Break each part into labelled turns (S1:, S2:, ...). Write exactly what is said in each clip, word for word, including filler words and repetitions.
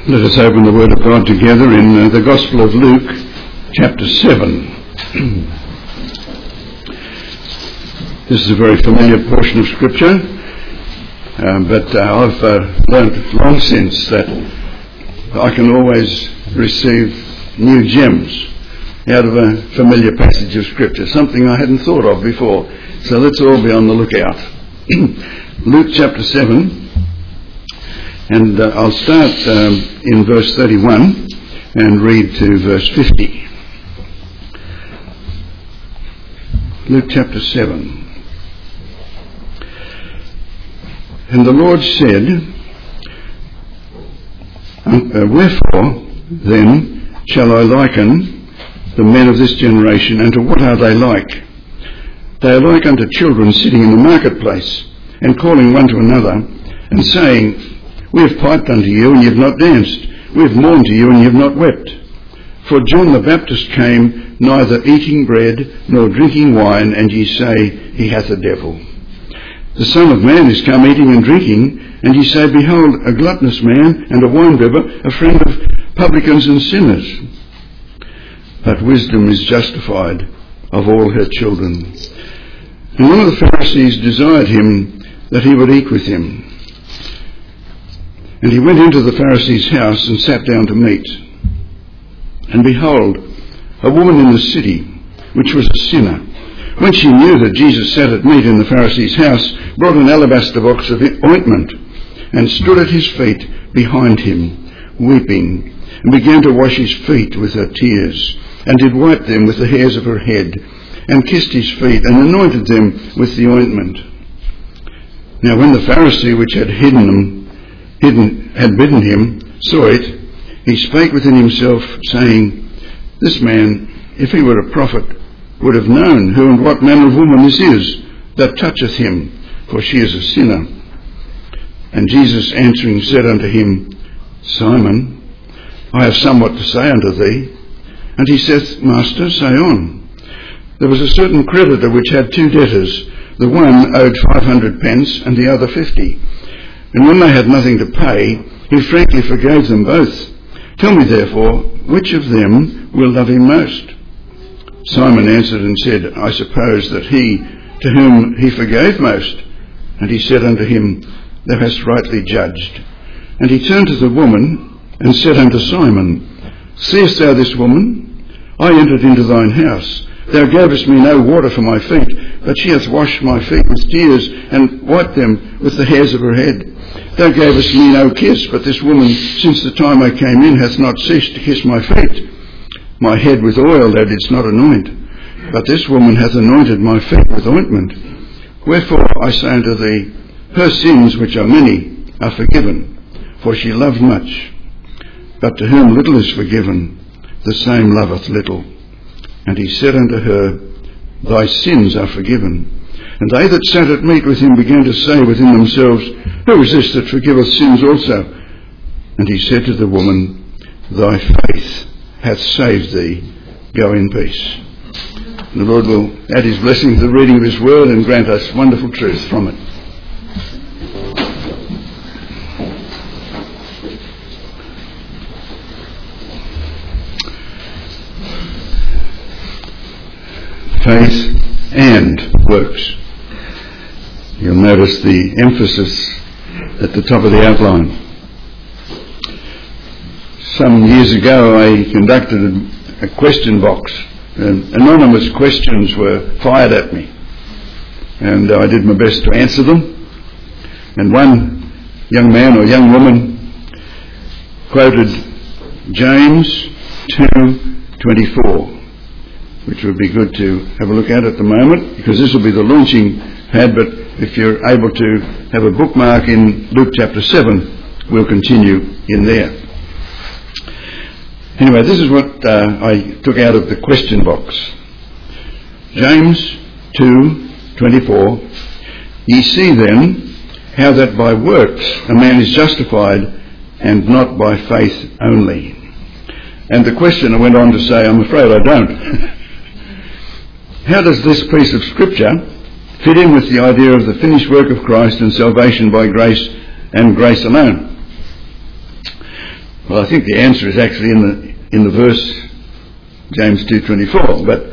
S1: Let us open the Word of God together in uh, the Gospel of Luke, chapter seven. This is a very familiar portion of Scripture, um, but uh, I've uh, learned long since that I can always receive new gems out of a familiar passage of Scripture, something I hadn't thought of before. So let's all be on the lookout. Luke chapter seven. And uh, I'll start um, in verse thirty-one and read to verse fifty. Luke chapter seven. And the Lord said, uh, Wherefore then shall I liken the men of this generation, and to what are they like? They are like unto children sitting in the marketplace, and calling one to another, and saying, We have piped unto you, and ye have not danced. We have mourned to you, and ye have not wept. For John the Baptist came neither eating bread nor drinking wine, and ye say, He hath a devil. The Son of Man is come eating and drinking, and ye say, Behold, a gluttonous man and a winebibber, a friend of publicans and sinners. But wisdom is justified of all her children. And one of the Pharisees desired him that he would eat with him. And he went into the Pharisee's house and sat down to meat. And behold, a woman in the city, which was a sinner, when she knew that Jesus sat at meat in the Pharisee's house, brought an alabaster box of ointment, and stood at his feet behind him, weeping, and began to wash his feet with her tears, and did wipe them with the hairs of her head, and kissed his feet, and anointed them with the ointment. Now when the Pharisee which had hidden them Hidden, had bidden him, saw it, he spake within himself, saying, This man, if he were a prophet, would have known who and what manner of woman this is that toucheth him, for she is a sinner. And Jesus answering said unto him, Simon, I have somewhat to say unto thee. And he saith, Master, say on. There was a certain creditor which had two debtors. The one owed five hundred pence, and the other fifty. And when they had nothing to pay, he frankly forgave them both. Tell me therefore, which of them will love him most? Simon answered and said, I suppose that he to whom he forgave most. And he said unto him, Thou hast rightly judged. And he turned to the woman and said unto Simon, Seest thou this woman? I entered into thine house. Thou gavest me no water for my feet, but she hath washed my feet with tears, and wiped them with the hairs of her head. Thou gavest me no kiss, but this woman, since the time I came in, hath not ceased to kiss my feet. My head with oil thou didst not anoint, but this woman hath anointed my feet with ointment. Wherefore I say unto thee, her sins, which are many, are forgiven, for she loved much. But to whom little is forgiven, the same loveth little. And he said unto her, Thy sins are forgiven. And they that sat at meat with him began to say within themselves, Who is this that forgiveth sins also? And he said to the woman, Thy faith hath saved thee. Go in peace. And the Lord will add his blessing to the reading of his word and grant us wonderful truth from it. Faith and works. You'll notice the emphasis at the top of the outline. Some years ago I conducted a question box, and anonymous questions were fired at me, and I did my best to answer them. And one young man or young woman quoted James two twenty-four, which would be good to have a look at at the moment, because this will be the launching pad, but if you're able to have a bookmark in Luke chapter seven, we'll continue in there. Anyway, this is what uh, I took out of the question box. James two twenty-four, Ye see then how that by works a man is justified, and not by faith only. And the questioner went on to say, I'm afraid I don't. How does this piece of scripture fit in with the idea of the finished work of Christ and salvation by grace and grace alone? Well, I think the answer is actually in the in the verse, James two twenty-four. But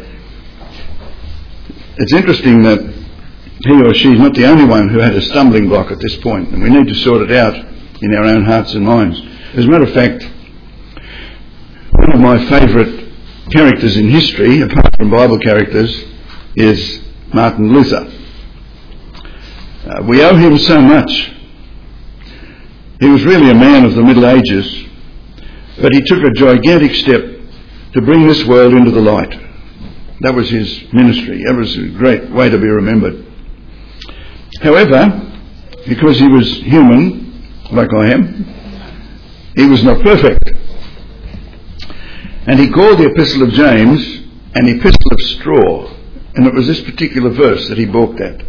S1: it's interesting that he or she is not the only one who had a stumbling block at this point, and we need to sort it out in our own hearts and minds. As a matter of fact, one of my favourite characters in history, apart from Bible characters, is Martin Luther. Uh, we owe him so much. He was really a man of the Middle Ages, but he took a gigantic step to bring this world into the light. That was his ministry. That was a great way to be remembered. However, because he was human, like I am, he was not perfect. And he called the Epistle of James an epistle of straw, and it was this particular verse that he balked at.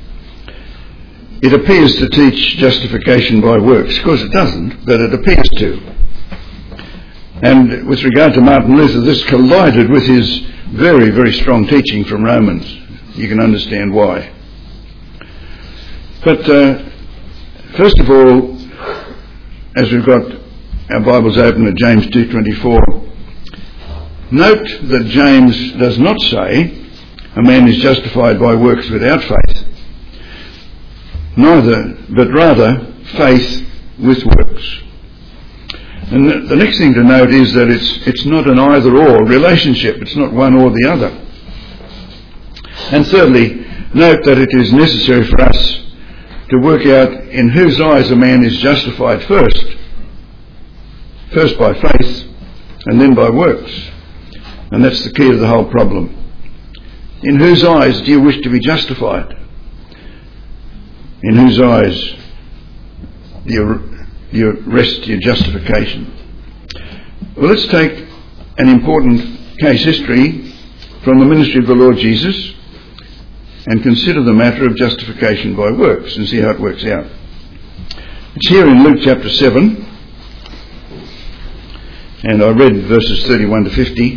S1: It appears to teach justification by works. Of course it doesn't, but it appears to. And with regard to Martin Luther, this collided with his very, very strong teaching from Romans. You can understand why. But uh, first of all, as we've got our Bibles open at James two twenty-four, note that James does not say a man is justified by works without faith. Neither, but rather faith with works. And the, the next thing to note is that it's it's not an either-or relationship. It's not one or the other. And thirdly, note that it is necessary for us to work out in whose eyes a man is justified first. First by faith, and then by works. And that's the key to the whole problem. In whose eyes do you wish to be justified? In whose eyes do you, you rest your justification? Well, let's take an important case history from the ministry of the Lord Jesus and consider the matter of justification by works and see how it works out. It's here in Luke chapter seven, and I read verses thirty-one to fifty.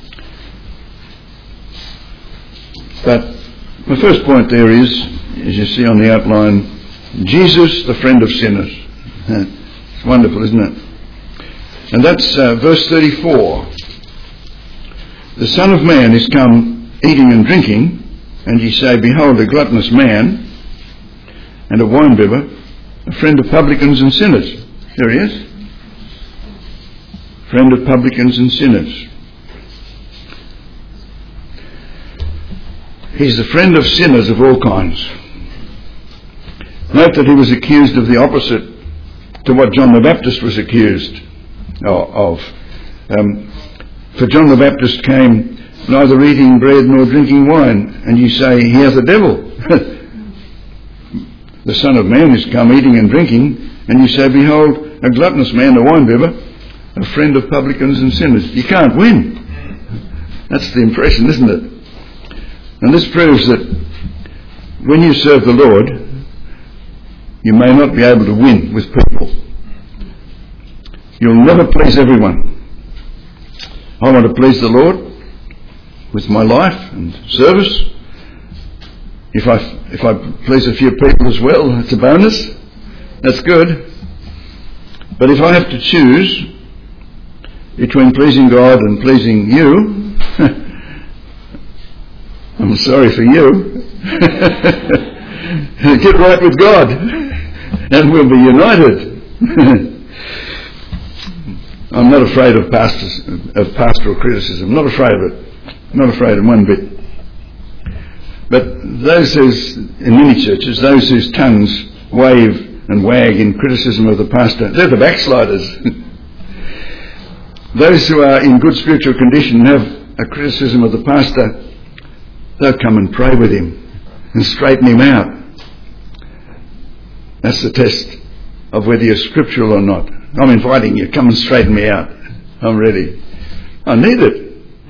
S1: But my first point there is, as you see on the outline, Jesus, the friend of sinners. It's wonderful, isn't it? And that's uh, verse thirty-four. The Son of Man is come eating and drinking, and ye say, behold, a gluttonous man, and a winebibber, a friend of publicans and sinners. There he is. Friend of publicans and sinners. He's the friend of sinners of all kinds. Note that he was accused of the opposite to what John the Baptist was accused of. Um, for John the Baptist came neither eating bread nor drinking wine, and you say he hath a devil. The Son of Man is come eating and drinking, and you say, behold, a gluttonous man, a winebibber, a friend of publicans and sinners. You can't win. That's the impression, isn't it? And this proves that when you serve the Lord, you may not be able to win with people. You'll never please everyone. I want to please the Lord with my life and service. If I if I please a few people as well, that's a bonus. That's good. But if I have to choose between pleasing God and pleasing you, I'm sorry for you. Get right with God, and we'll be united. I'm not afraid of pastors, of pastoral criticism. Not afraid of it. Not afraid of one bit. But those whose, in many churches, those whose tongues wave and wag in criticism of the pastor, they're the backsliders. Those who are in good spiritual condition and have a criticism of the pastor, they'll come and pray with him and straighten him out. That's the test of whether you're scriptural or not. I'm inviting you, come and straighten me out. I'm ready. I need it.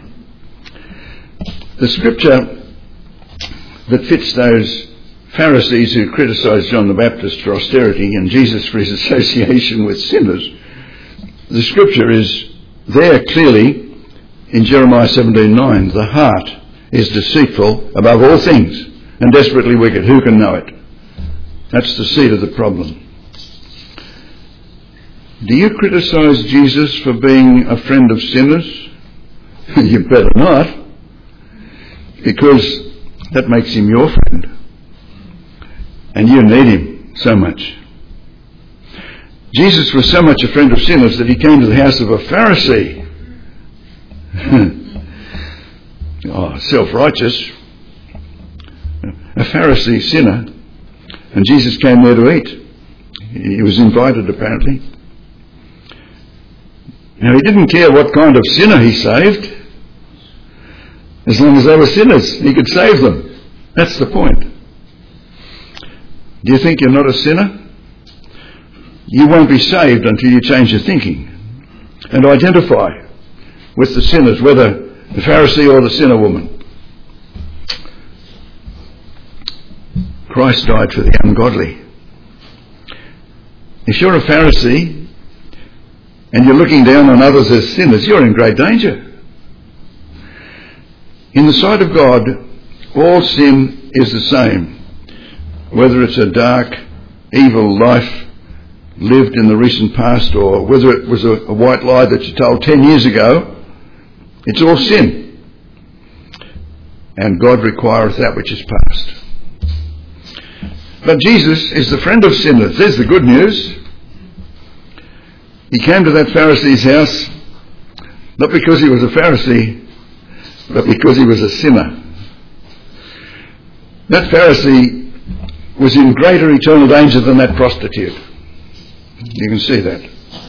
S1: The scripture that fits those Pharisees who criticised John the Baptist for austerity and Jesus for his association with sinners, the scripture is there clearly in Jeremiah seventeen nine. The heart is deceitful above all things and desperately wicked. Who can know it? That's the seed of the problem. Do you criticize Jesus for being a friend of sinners? You better not, because that makes him your friend. And you need him so much. Jesus was so much a friend of sinners that he came to the house of a Pharisee. Oh, self-righteous. A Pharisee sinner. And Jesus came there to eat. He was invited, apparently. Now, he didn't care what kind of sinner he saved. As long as they were sinners, he could save them. That's the point. Do you think you're not a sinner? You won't be saved until you change your thinking and identify with the sinners, whether the Pharisee or the sinner woman. Christ died for the ungodly. If you're a Pharisee and you're looking down on others as sinners, you're in great danger. In the sight of God, all sin is the same, whether it's a dark, evil life lived in the recent past, or whether it was a, a white lie that you told ten years ago. It's all sin. And God requireth that which is past. But Jesus is the friend of sinners. There's the good news. He came to that Pharisee's house, not because he was a Pharisee, but because he was a sinner. That Pharisee was in greater eternal danger than that prostitute. You can see that.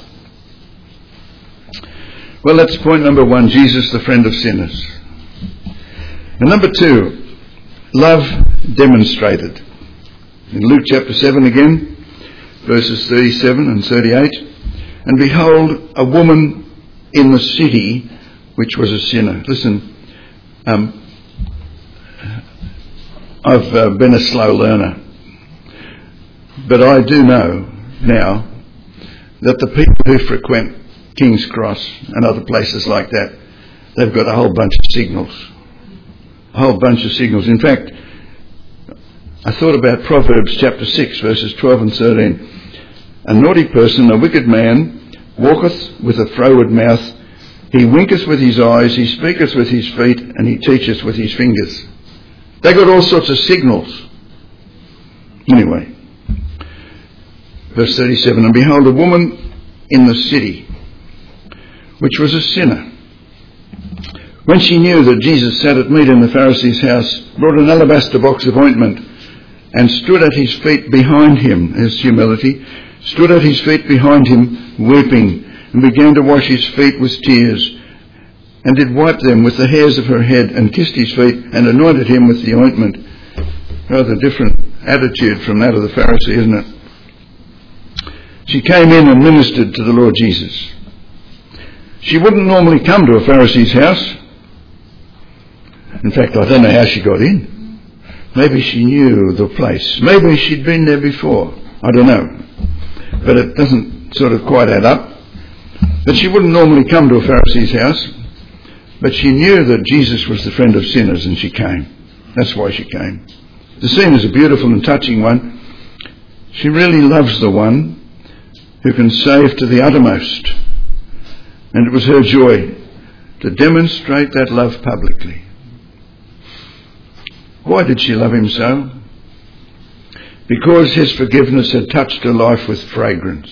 S1: Well, that's point number one, Jesus, the friend of sinners. And number two, love demonstrated. In Luke chapter seven again, verses thirty-seven and thirty-eight. And behold, a woman in the city which was a sinner. Listen, um, I've uh, been a slow learner, but I do know now that the people who frequent King's Cross and other places like that, they've got a whole bunch of signals. A whole bunch of signals. In fact, I thought about Proverbs chapter six, verses twelve and thirteen. A naughty person, a wicked man, walketh with a froward mouth. He winketh with his eyes, he speaketh with his feet, and he teacheth with his fingers. They got all sorts of signals. Anyway. Verse thirty-seven, and behold, a woman in the city, which was a sinner, when she knew that Jesus sat at meat in the Pharisee's house, brought an alabaster box of ointment, and stood at his feet behind him, as humility, stood at his feet behind him, weeping, and began to wash his feet with tears, and did wipe them with the hairs of her head, and kissed his feet, and anointed him with the ointment. Rather different attitude from that of the Pharisee, isn't it? She came in and ministered to the Lord Jesus. She wouldn't normally come to a Pharisee's house. In fact, I don't know how she got in. Maybe she knew the place. Maybe she'd been there before. I don't know. But it doesn't sort of quite add up. But she wouldn't normally come to a Pharisee's house. But she knew that Jesus was the friend of sinners, and she came. That's why she came. The scene is a beautiful and touching one. She really loves the one who can save to the uttermost. And it was her joy to demonstrate that love publicly. Why did she love him so? Because his forgiveness had touched her life with fragrance.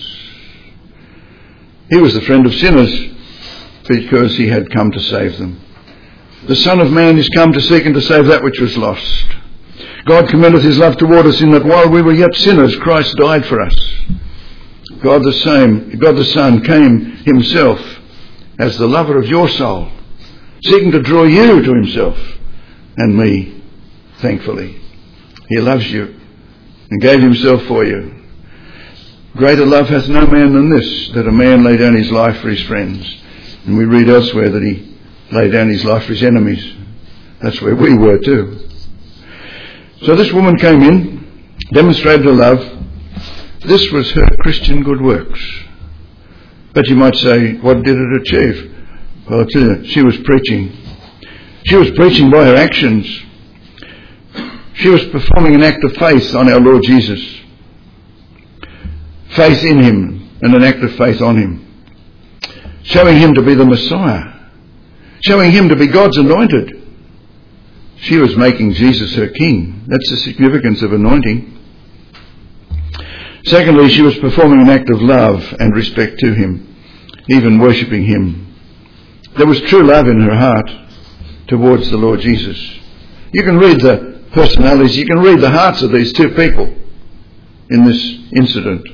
S1: He was the friend of sinners because he had come to save them. The Son of Man is come to seek and to save that which was lost. God commendeth his love toward us in that while we were yet sinners, Christ died for us. God the same, God the Son came himself as the lover of your soul, seeking to draw you to himself and me, thankfully. He loves you and gave himself for you. Greater love hath no man than this, that a man lay down his life for his friends. And we read elsewhere that he laid down his life for his enemies. That's where we were too. So this woman came in, demonstrated her love. This was her Christian good works. But you might say, what did it achieve? Well, I'll tell you, she was preaching. She was preaching by her actions. She was performing an act of faith on our Lord Jesus. Faith in him, and an act of faith on him, showing him to be the Messiah, showing him to be God's anointed. She was making Jesus her king. That's the significance of anointing. Secondly, she was performing an act of love and respect to him, even worshipping him. There was true love in her heart towards the Lord Jesus. You can read the personalities, you can read the hearts of these two people in this incident.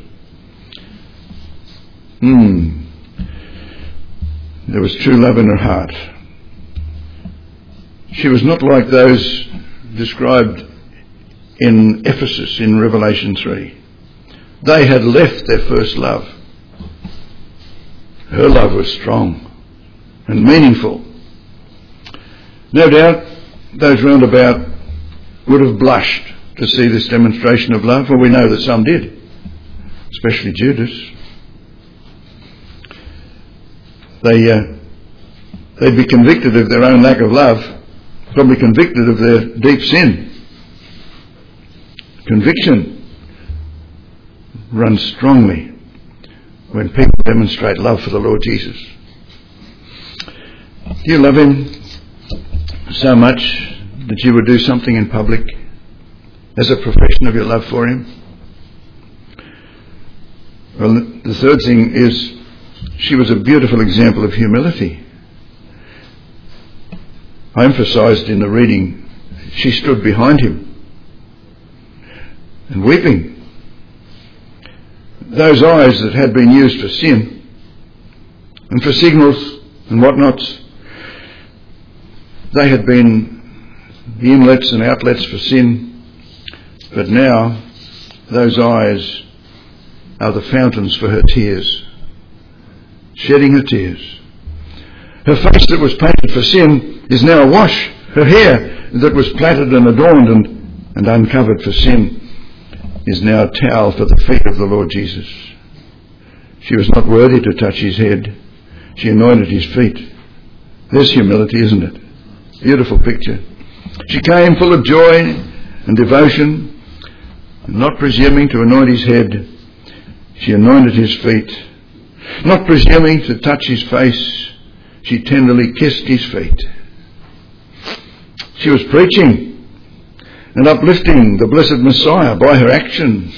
S1: Hmm. There was true love in her heart. She was not like those described in Ephesus in Revelation three. They had left their first love. Her love was strong and meaningful. No doubt those round about would have blushed to see this demonstration of love, for we know that some did, especially Judas. They, uh, they'd be convicted of their own lack of love, probably convicted of their deep sin. Conviction runs strongly when people demonstrate love for the Lord Jesus. Do you love him so much that you would do something in public as a profession of your love for him? Well, the third thing is she was a beautiful example of humility. I emphasised in the reading, she stood behind him and weeping. Those eyes that had been used for sin and for signals and whatnots, they had been the inlets and outlets for sin, but now those eyes are the fountains for her tears, shedding her tears. Her face that was painted for sin is now awash. Her hair that was plaited and adorned and, and uncovered for sin is now a towel for the feet of the Lord Jesus. She was not worthy to touch his head. She anointed his feet. There's humility, isn't it? Beautiful picture. She came full of joy and devotion, and not presuming to anoint his head, she anointed his feet. Not presuming to touch his face, she tenderly kissed his feet. She was preaching and uplifting the blessed Messiah by her actions.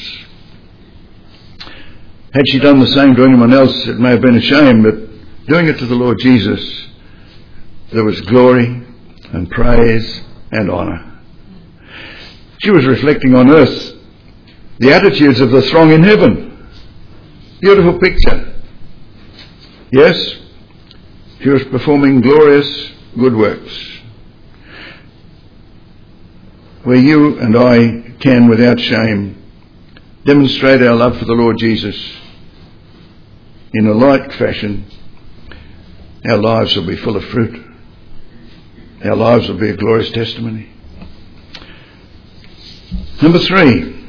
S1: Had she done the same to anyone else, it may have been a shame, but doing it to the Lord Jesus, there was glory and praise and honour. She was reflecting on earth the attitudes of the throng in heaven. Beautiful picture. Yes, she was performing glorious good works. Where you and I can, without shame, demonstrate our love for the Lord Jesus in a like fashion, our lives will be full of fruit. Our lives will be a glorious testimony. Number three,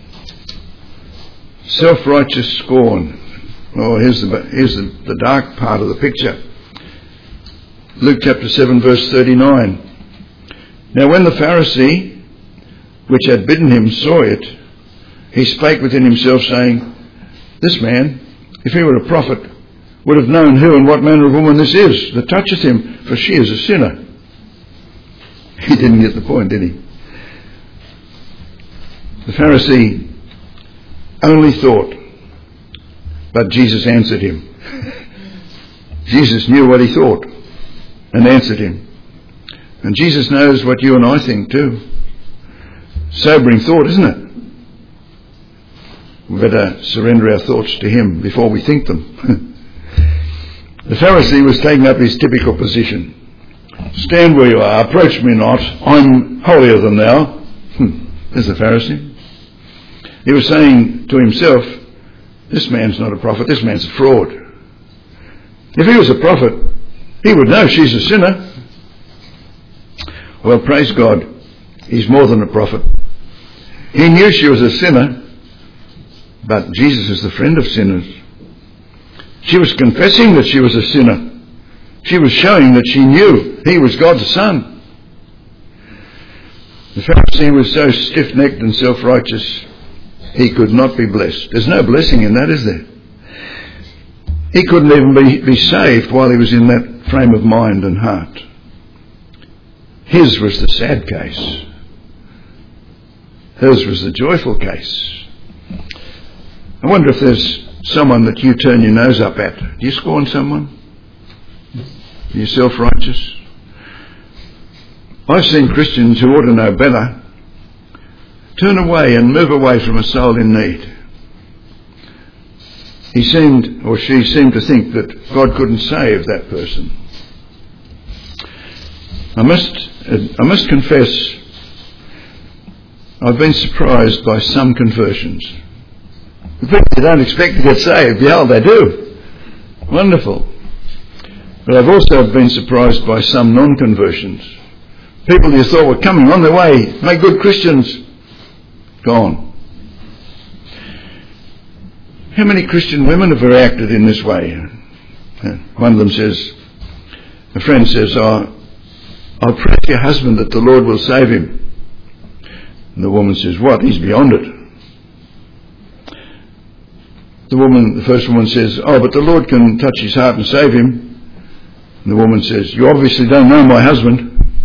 S1: self-righteous scorn. Oh, here's the, here's the, the dark part of the picture. Luke chapter seven, verse thirty-nine. Now when the Pharisee which had bidden him saw it, he spake within himself, saying, This man, if he were a prophet, would have known who and what manner of woman this is that toucheth him, for she is a sinner. He didn't get the point, did he? The Pharisee only thought, but Jesus answered him. Jesus knew what he thought and answered him. And Jesus knows what you and I think too. Sobering thought, isn't it? We better surrender our thoughts to him before we think them. The Pharisee was taking up his typical position. Stand where you are, approach me not, I'm holier than thou. Hmm. There's the Pharisee. He was saying to himself, this man's not a prophet, this man's a fraud. If he was a prophet, he would know she's a sinner. Well, praise God, he's more than a prophet. He knew she was a sinner, but Jesus is the friend of sinners. She was confessing that she was a sinner. She was showing that she knew he was God's son. The Pharisee was so stiff-necked and self-righteous, he could not be blessed. There's no blessing in that, is there? He couldn't even be, be saved while he was in that frame of mind and heart. His was the sad case. Hers was the joyful case. I wonder if there's someone that you turn your nose up at. Do you scorn someone? Are you self-righteous? I've seen Christians who ought to know better turn away and move away from a soul in need. He seemed, or she seemed to think that God couldn't save that person. I must, I must confess, I've been surprised by some conversions. The people you don't expect to get saved, yeah, they do. Wonderful. But I've also been surprised by some non-conversions. People you thought were coming on their way, make good Christians, gone. How many Christian women have reacted in this way? One of them says, a friend says, oh, I'll pray to your husband that the Lord will save him. And the woman says, what? He's beyond it. The woman, the first woman says, oh, but the Lord can touch his heart and save him. And the woman says, you obviously don't know my husband.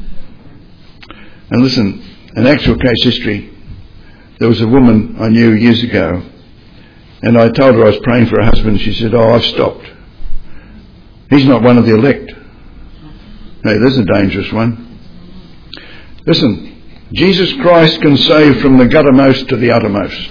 S1: And listen, an actual case history. There was a woman I knew years ago, and I told her I was praying for her husband. She said, oh, I've stopped. He's not one of the elect. Hey, there's a dangerous one. Listen, Jesus Christ can save from the guttermost to the uttermost.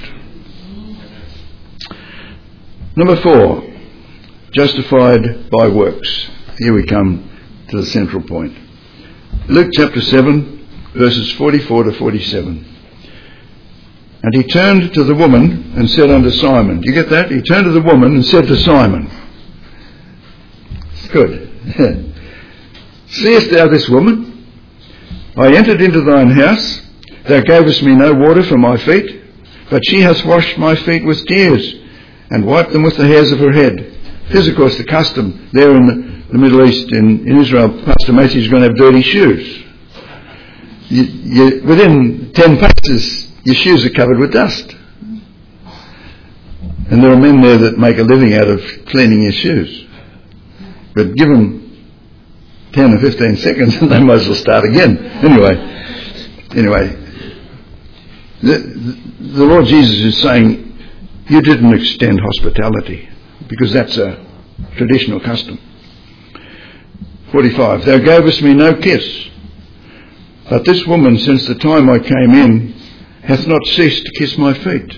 S1: Number four, justified by works. Here we come to the central point. Luke chapter seven, verses forty-four to forty-seven. And he turned to the woman and said unto Simon. Do you get that? He turned to the woman and said to Simon. Good. Seest thou this woman? I entered into thine house. Thou gavest me no water for my feet, but she hath washed my feet with tears and wiped them with the hairs of her head. Here's, of course, the custom there in the, the Middle East. In, in Israel, Pastor Matthew's going to have dirty shoes. You, you, within ten paces, your shoes are covered with dust. And there are men there that make a living out of cleaning your shoes. But give them ten or fifteen seconds and they might as well start again. Anyway, anyway, the, the Lord Jesus is saying, you didn't extend hospitality, because that's a traditional custom. forty-five. Thou gavest me no kiss, but this woman, since the time I came in, hath not ceased to kiss my feet.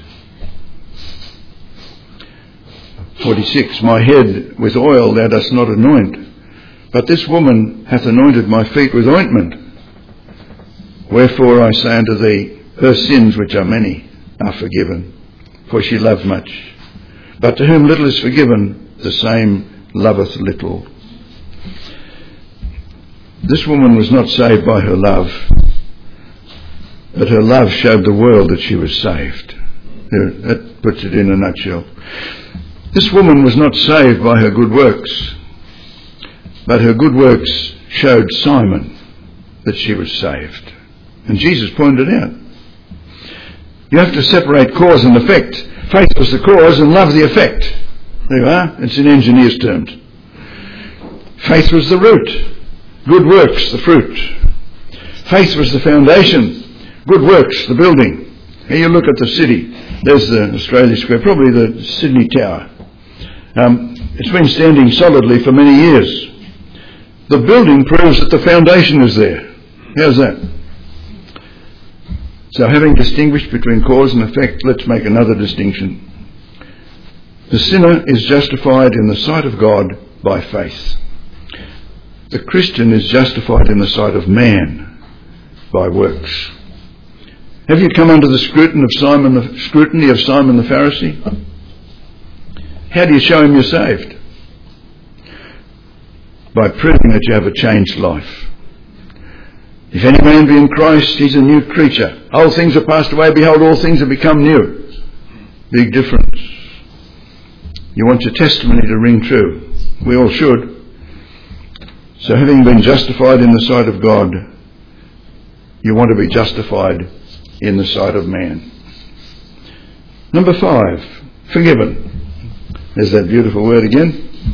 S1: forty-six. My head with oil thou dost not anoint, but this woman hath anointed my feet with ointment. Wherefore I say unto thee, her sins, which are many, are forgiven, for she loved much. But to whom little is forgiven, the same loveth little. This woman was not saved by her love, but her love showed the world that she was saved. There, that puts it in a nutshell. This woman was not saved by her good works, but her good works showed Simon that she was saved. And Jesus pointed out, you have to separate cause and effect. Faith was the cause and love the effect. There you are. It's in engineer's terms. Faith was the root. Good works, the fruit. Faith was the foundation. Good works, the building. Here you look at the city. There's the Australia Square, probably the Sydney Tower. Um, it's been standing solidly for many years. The building proves that the foundation is there. How's that? So having distinguished between cause and effect, let's make another distinction. The sinner is justified in the sight of God by faith. The Christian is justified in the sight of man by works. Have you come under the scrutiny of Simon the, scrutiny of Simon the Pharisee? How do you show him you're saved? By proving that you have a changed life. If any man be in Christ, he's a new creature. Old things are passed away, behold, all things have become new. Big difference. You want your testimony to ring true. We all should. So having been justified in the sight of God, you want to be justified in the sight of man. Number five, forgiven. There's that beautiful word again.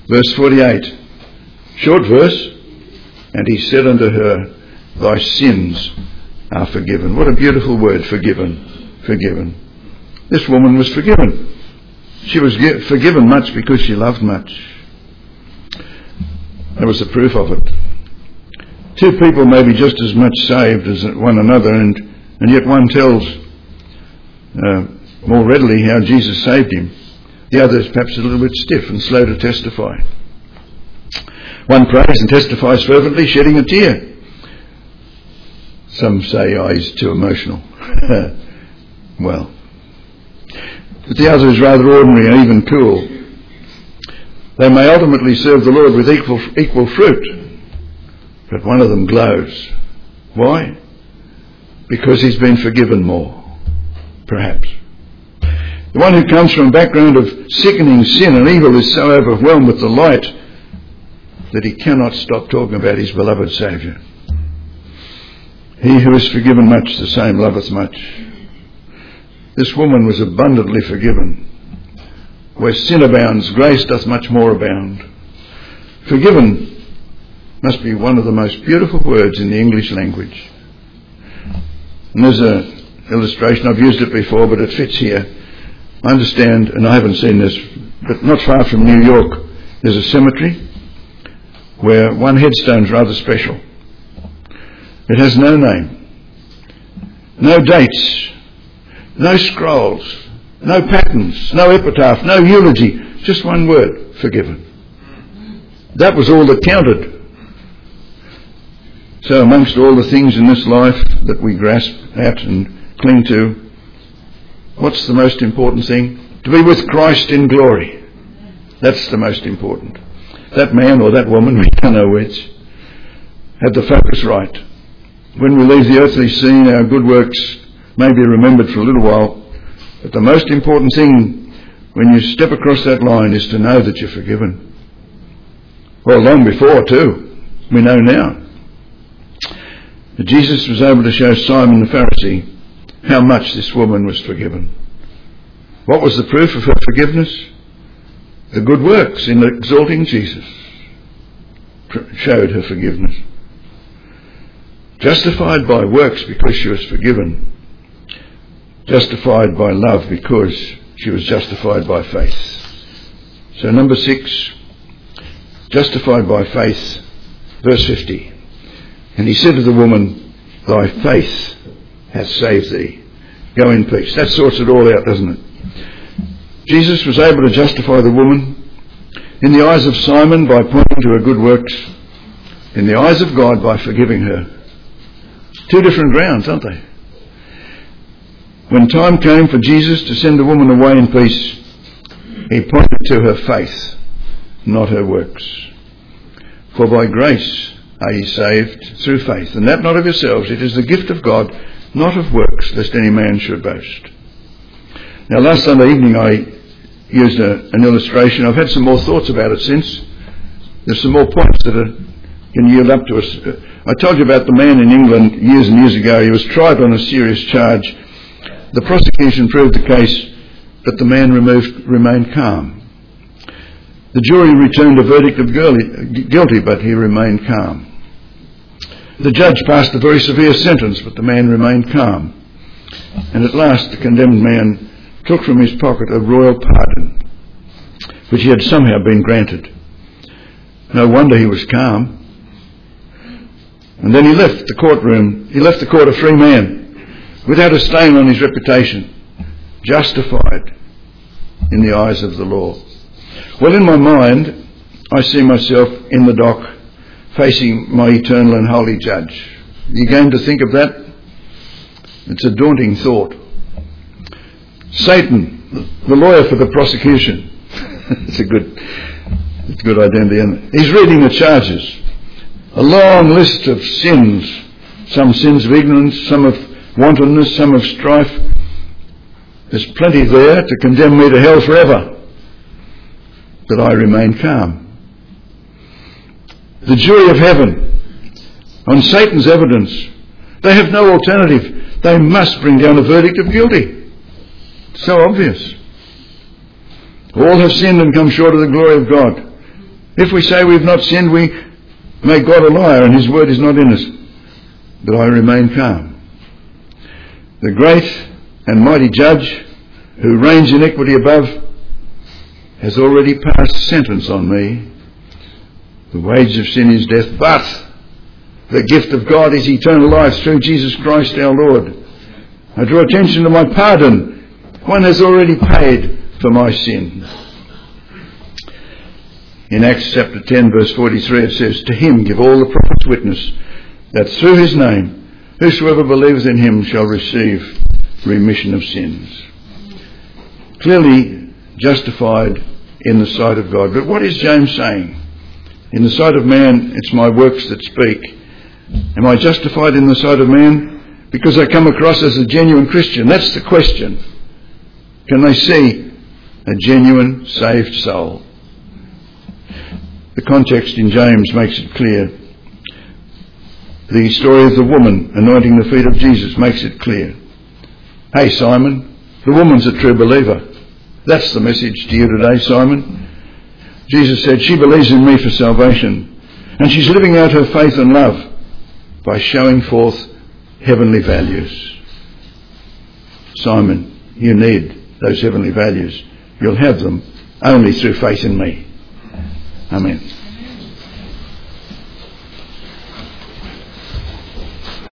S1: Verse forty-eight, short verse, and he said unto her, thy sins are forgiven. What a beautiful word, forgiven, forgiven. This woman was forgiven. She was forgiven much because she loved much. That was the proof of it. Two people may be just as much saved as one another, and, and yet one tells uh, more readily how Jesus saved him. The other is perhaps a little bit stiff and slow to testify. One prays and testifies fervently, shedding a tear. Some say, oh, he's too emotional. Well, but the other is rather ordinary and even cool. They may ultimately serve the Lord with equal, equal fruit, but one of them glows. Why? Because he's been forgiven more, perhaps. The one who comes from a background of sickening sin and evil is so overwhelmed with the light that he cannot stop talking about his beloved Saviour. He who is forgiven much, the same loveth much. This woman was abundantly forgiven. Where sin abounds, grace doth much more abound. Forgiven must be one of the most beautiful words in the English language. And there's an illustration, I've used it before, but it fits here. I understand, and I haven't seen this, but not far from New York, there's a cemetery where one headstone's rather special. It has no name, no dates, no scrolls, no patterns, no epitaph, no eulogy, just one word, forgiven. That was all that counted. So amongst all the things in this life that we grasp at and cling to, what's the most important thing? To be with Christ in glory. That's the most important. That man or that woman, we don't know which, had the focus right. When we leave the earthly scene, our good works may be remembered for a little while, but the most important thing when you step across that line is to know that you're forgiven. Well, long before too. We know now. But Jesus was able to show Simon the Pharisee how much this woman was forgiven. What was the proof of her forgiveness? The good works in exalting Jesus showed her forgiveness. Justified by works because she was forgiven. Justified by love because she was justified by faith. So number six, justified by faith, verse fifty. And he said to the woman, thy faith hath saved thee. Go in peace. That sorts it all out, doesn't it? Jesus was able to justify the woman in the eyes of Simon by pointing to her good works, in the eyes of God by forgiving her. Two different grounds, aren't they? When time came for Jesus to send the woman away in peace, he pointed to her faith, not her works. For by grace are ye saved through faith, and that not of yourselves, it is the gift of God, not of works, lest any man should boast. Now last Sunday evening I used a, an illustration. I've had some more thoughts about it since. There's some more points that are, can yield up to us. I told you about the man in England years and years ago. He was tried on a serious charge. The prosecution proved the case, but the man removed, remained calm. The jury returned a verdict of guilty, but he remained calm. The judge passed a very severe sentence, but the man remained calm. And at last the condemned man took from his pocket a royal pardon, which he had somehow been granted. No wonder he was calm. And then he left the courtroom, he left the court a free man, without a stain on his reputation, justified in the eyes of the law. Well, in my mind, I see myself in the dock, facing my eternal and holy judge. You going to think of that? It's a daunting thought. Satan, the lawyer for the prosecution, it's a good, it's a good identity, isn't it? He's reading the charges. A long list of sins, some sins of ignorance, some of wantonness, some of strife. There's plenty there to condemn me to hell forever. But I remain calm. The jury of heaven, on Satan's evidence, they have no alternative. They must bring down a verdict of guilty. So obvious. All have sinned and come short of the glory of God. If we say we've not sinned, we make God a liar and his word is not in us. But I remain calm. The great and mighty judge who reigns in equity above has already passed sentence on me. The wage of sin is death, but the gift of God is eternal life through Jesus Christ our Lord. I draw attention to my pardon. One has already paid for my sin. In Acts chapter ten verse forty-three it says, to him give all the prophets witness that through his name whosoever believes in him shall receive remission of sins. Clearly justified in the sight of God. But what is James saying? In the sight of man it's my works that speak. Am I justified in the sight of man because I come across as a genuine Christian? That's the question. Can they see a genuine saved soul? The context in James makes it clear. The story of the woman anointing the feet of Jesus makes it clear. Hey Simon, the woman's a true believer. That's the message to you today, Simon. Jesus said she believes in me for salvation, and she's living out her faith and love by showing forth heavenly values. Simon, you need those heavenly values. You'll have them only through faith in me. Amen.